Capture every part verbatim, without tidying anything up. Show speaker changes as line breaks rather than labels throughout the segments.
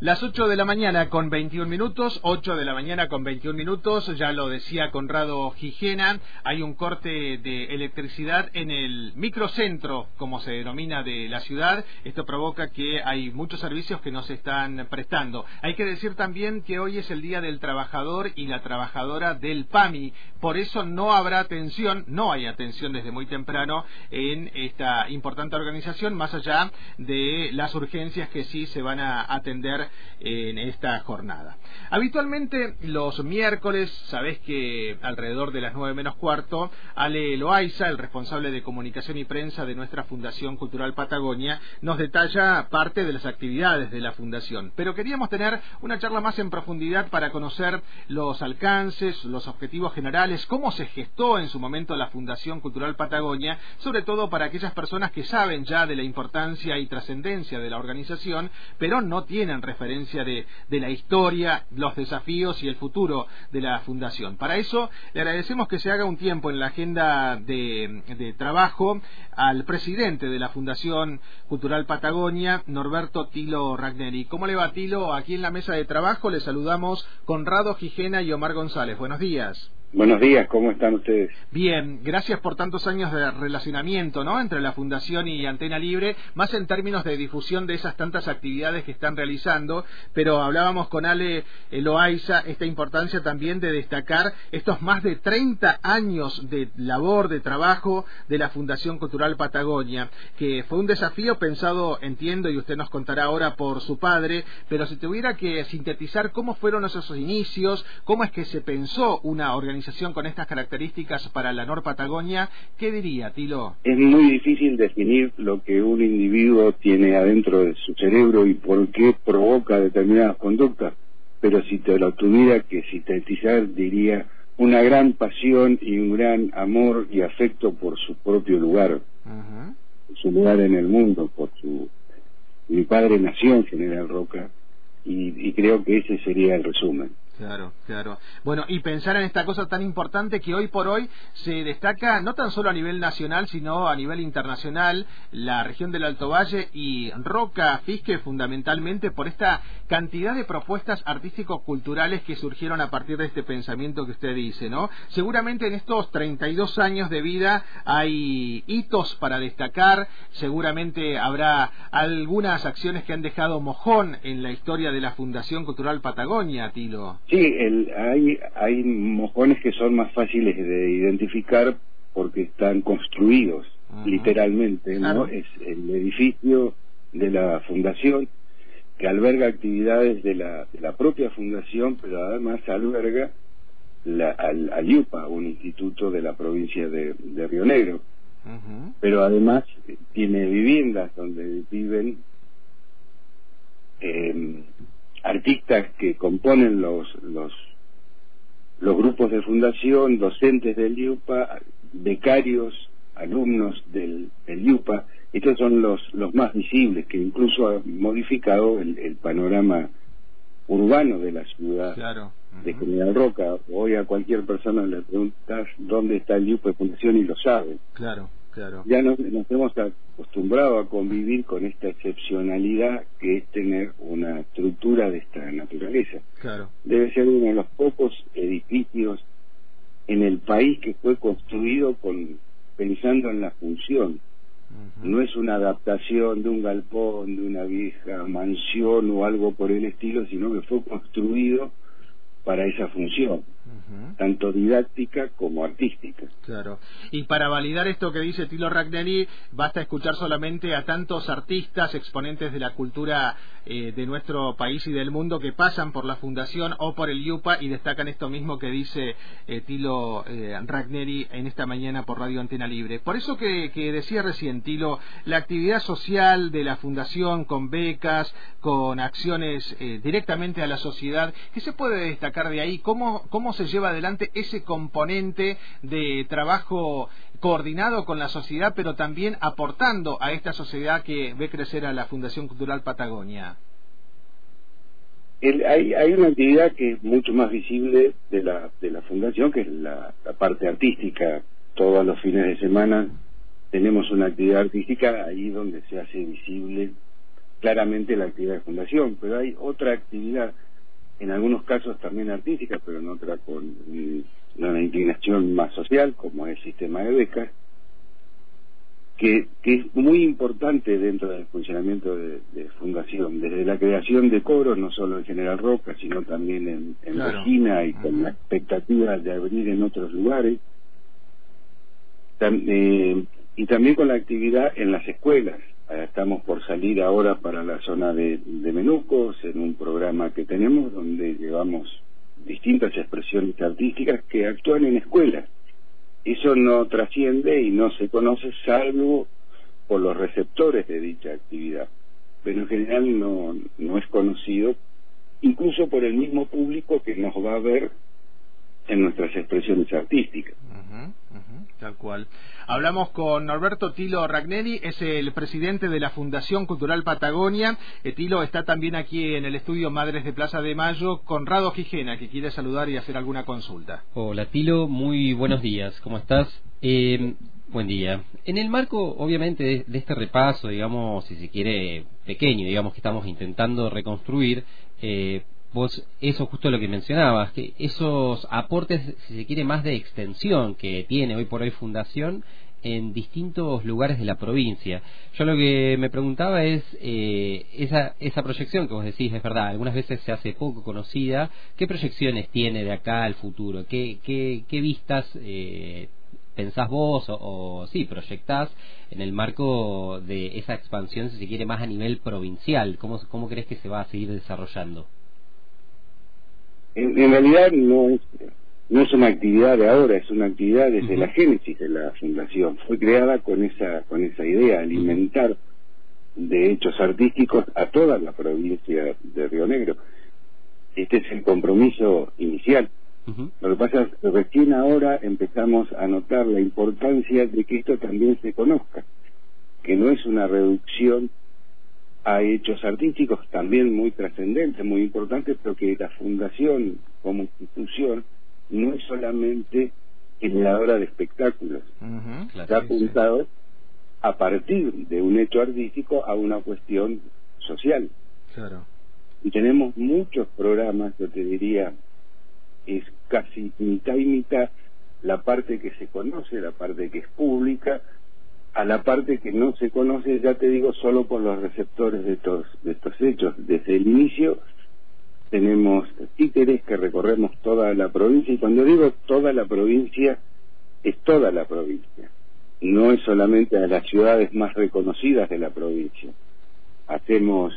Las ocho de la mañana con veintiún minutos, ocho de la mañana con veintiún minutos, ya lo decía Conrado Gijena, hay un corte de electricidad en el microcentro, como se denomina, de la ciudad. Esto provoca que hay muchos servicios que no se están prestando. Hay que decir también que hoy es el Día del Trabajador y la trabajadora del PAMI, por eso no habrá atención, no hay atención desde muy temprano en esta importante organización, más allá de las urgencias que sí se van a atender en esta jornada. Habitualmente los miércoles, sabés que alrededor de las nueve menos cuarto, Ale Loaiza, el responsable de comunicación y prensa de nuestra Fundación Cultural Patagonia, nos detalla parte de las actividades de la Fundación. Pero queríamos tener una charla más en profundidad para conocer los alcances, los objetivos generales, cómo se gestó en su momento la Fundación Cultural Patagonia, sobre todo para aquellas personas que saben ya de la importancia y trascendencia de la organización, pero no tienen referencia de, de la historia, los desafíos y el futuro de la Fundación. Para eso le agradecemos que se haga un tiempo en la agenda de, de trabajo al presidente de la Fundación Cultural Patagonia, Norberto Tilo Ragneri. ¿Cómo le va, Tilo? Aquí en la mesa de trabajo le saludamos Conrado Gijena y Omar González. Buenos días.
Buenos días, ¿cómo están ustedes?
Bien, gracias por tantos años de relacionamiento, ¿no?, entre la Fundación y Antena Libre, más en términos de difusión de esas tantas actividades que están realizando, pero hablábamos con Ale Loaiza esta importancia también de destacar estos más de treinta años de labor, de trabajo de la Fundación Cultural Patagonia, que fue un desafío pensado, entiendo, y usted nos contará ahora, por su padre, pero si tuviera que sintetizar cómo fueron esos inicios, cómo es que se pensó una organización con estas características para la Nor Patagonia, ¿qué diría, Tilo?
Es muy difícil definir lo que un individuo tiene adentro de su cerebro y por qué provoca determinadas conductas, pero si te lo tuviera que sintetizar, diría una gran pasión y un gran amor y afecto por su propio lugar, uh-huh. su lugar en el mundo, por su... Mi padre nació en General Roca y, y creo que ese sería el resumen.
Claro, claro. Bueno, y pensar en esta cosa tan importante que hoy por hoy se destaca no tan solo a nivel nacional, sino a nivel internacional, la región del Alto Valle y Roca Fisque, fundamentalmente por esta cantidad de propuestas artístico-culturales que surgieron a partir de este pensamiento que usted dice, ¿no? Seguramente en estos treinta y dos años de vida hay hitos para destacar, seguramente habrá algunas acciones que han dejado mojón en la historia de la Fundación Cultural Patagonia, Tilo.
Sí, el, hay, hay mojones que son más fáciles de identificar porque están construidos, uh-huh. literalmente, ¿no? Claro. Es el edificio de la Fundación que alberga actividades de la, de la propia Fundación, pero además alberga la, al, al IUPA, un instituto de la provincia de, de Río Negro. Uh-huh. Pero además tiene viviendas donde viven... Eh, artistas que componen los los los grupos de fundación, docentes del IUPA, becarios, alumnos del, del IUPA. Estos son los los más visibles, que incluso han modificado el, el panorama urbano de la ciudad.
Claro. Uh-huh.
De General Roca. Hoy a cualquier persona le preguntas dónde está el IUPA de fundación y lo sabe.
Claro. Claro.
Ya nos, nos hemos acostumbrado a convivir con esta excepcionalidad que es tener una estructura de esta naturaleza.
Claro.
Debe ser uno de los pocos edificios en el país que fue construido con pensando en la función. Uh-huh. No es una adaptación de un galpón, de una vieja mansión o algo por el estilo, sino que fue construido para esa función, uh-huh. tanto didáctica como artística.
Claro. Y para validar esto que dice Tilo Ragneri, basta escuchar solamente a tantos artistas, exponentes de la cultura eh, de nuestro país y del mundo que pasan por la Fundación o por el IUPA y destacan esto mismo que dice eh, Tilo eh, Ragneri en esta mañana por Radio Antena Libre. Por eso que, que decía recién, Tilo, la actividad social de la Fundación con becas, con acciones eh, directamente a la sociedad, ¿qué se puede destacar de ahí? ¿Cómo, cómo se lleva adelante ese componente de trabajo coordinado con la sociedad, pero también aportando a esta sociedad que ve crecer a la Fundación Cultural Patagonia?
El, hay, hay una actividad que es mucho más visible de la, de la Fundación, que es la, la parte artística. Todos los fines de semana tenemos una actividad artística ahí donde se hace visible claramente la actividad de fundación, pero hay otra actividad, en algunos casos también artística, pero en otra con mm, una inclinación más social, como es el sistema de becas, que, que es muy importante dentro del funcionamiento de, de fundación, desde la creación de coros, no solo en General Roca, sino también en, en claro. Regina, y con uh-huh. la expectativa de abrir en otros lugares, Tam, eh, y también con la actividad en las escuelas. Eh, estamos por salir ahora para la zona de, de Menucos, en un programa que tenemos, donde llevamos distintas expresiones artísticas que actúan en escuelas. Eso no trasciende y no se conoce salvo por los receptores de dicha actividad, pero en general no, no es conocido, incluso por el mismo público que nos va a ver en nuestras expresiones artísticas.
Uh-huh, uh-huh, tal cual. Hablamos con Norberto Tilo Ragnelli, es el presidente de la Fundación Cultural Patagonia. Eh, Tilo está también aquí en el estudio Madres de Plaza de Mayo, Conrado Gijena, que quiere saludar y hacer alguna consulta.
Hola Tilo, muy buenos días, ¿cómo estás? Eh, buen día. En el marco, obviamente, de, de este repaso, digamos, si se quiere, pequeño, digamos, que estamos intentando reconstruir, eh, vos, eso justo lo que mencionabas, que esos aportes, si se quiere, más de extensión que tiene hoy por hoy Fundación en distintos lugares de la provincia. Yo lo que me preguntaba es, eh, esa, esa proyección que vos decís, es verdad, algunas veces se hace poco conocida, ¿qué proyecciones tiene de acá al futuro? ¿Qué, qué, qué vistas eh, pensás vos o, o sí, proyectás en el marco de esa expansión, si se quiere, más a nivel provincial? ¿Cómo, cómo crees que se va a seguir desarrollando?
En, en realidad no es no es una actividad de ahora, es una actividad desde uh-huh. la génesis de la fundación. Fue creada con esa con esa idea, alimentar uh-huh. de hechos artísticos a toda la provincia de Río Negro. Este es el compromiso inicial. Uh-huh. Lo que pasa es que recién ahora empezamos a notar la importancia de que esto también se conozca, que no es una reducción a hechos artísticos también muy trascendentes, muy importantes, pero que la fundación como institución no es solamente generadora de espectáculos, uh-huh, claro, está apuntado sí. a partir de un hecho artístico a una cuestión social.
Claro.
Y tenemos muchos programas, yo te diría, es casi mitad y mitad la parte que se conoce, la parte que es pública, a la parte que no se conoce, ya te digo, solo por los receptores de estos, de estos hechos. Desde el inicio tenemos títeres que recorremos toda la provincia, y cuando digo toda la provincia, es toda la provincia, no es solamente a las ciudades más reconocidas de la provincia. Hacemos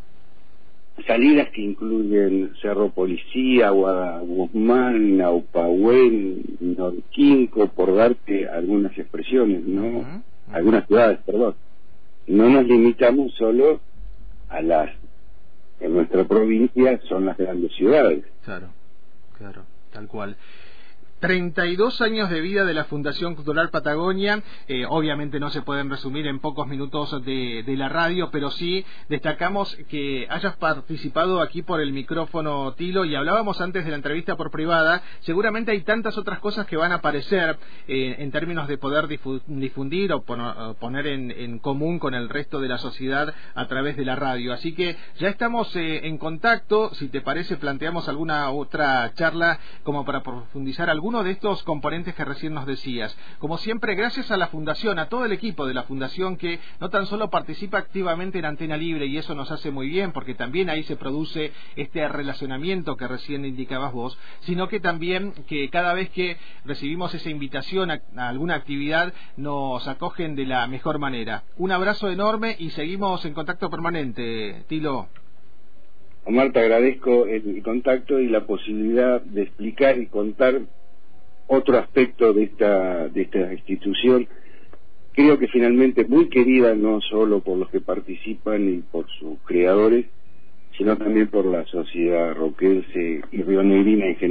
salidas que incluyen Cerro Policía, Guzmán, Naupahuén, Norquinco, por darte algunas expresiones, ¿no? Uh-huh. Algunas ciudades, perdón. No nos limitamos solo a las, en nuestra provincia son las grandes ciudades.
Claro, claro, tal cual. treinta y dos años de vida de la Fundación Cultural Patagonia, eh, obviamente no se pueden resumir en pocos minutos de, de la radio, pero sí destacamos que hayas participado aquí por el micrófono, Tilo, y hablábamos antes de la entrevista por privada. Seguramente hay tantas otras cosas que van a aparecer eh, en términos de poder difundir o poner en, en común con el resto de la sociedad a través de la radio. Así que ya estamos eh, en contacto. Si te parece, planteamos alguna otra charla como para profundizar algún uno de estos componentes que recién nos decías. Como siempre, gracias a la Fundación, a todo el equipo de la Fundación, que no tan solo participa activamente en Antena Libre, y eso nos hace muy bien, porque también ahí se produce este relacionamiento que recién indicabas vos, sino que también que cada vez que recibimos esa invitación a, a alguna actividad, nos acogen de la mejor manera. Un abrazo enorme y seguimos en contacto permanente, Tilo.
Omar, te agradezco el contacto y la posibilidad de explicar y contar otro aspecto de esta de esta institución, creo que finalmente muy querida no solo por los que participan y por sus creadores, sino también por la sociedad roquense y rionegrina en general.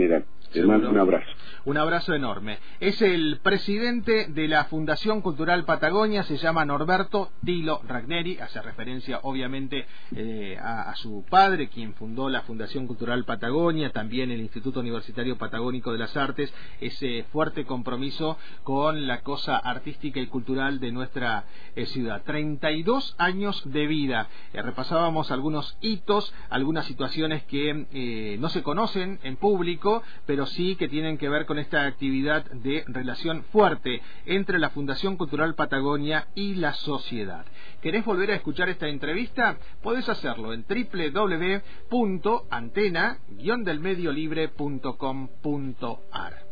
Te mando un abrazo.
Un abrazo enorme. Es el presidente de la Fundación Cultural Patagonia, se llama Norberto Tilo Ragneri, hace referencia obviamente eh, a, a su padre, quien fundó la Fundación Cultural Patagonia, también el Instituto Universitario Patagónico de las Artes, ese fuerte compromiso con la cosa artística y cultural de nuestra eh, ciudad. treinta y dos años de vida. Eh, repasábamos algunos hitos, algunas situaciones que eh, no se conocen en público, pero sí que tienen que ver con esta actividad de relación fuerte entre la Fundación Cultural Patagonia y la sociedad. ¿Querés volver a escuchar esta entrevista? Podés hacerlo en doble u doble u doble u punto antena guion del medio libre punto com punto ar.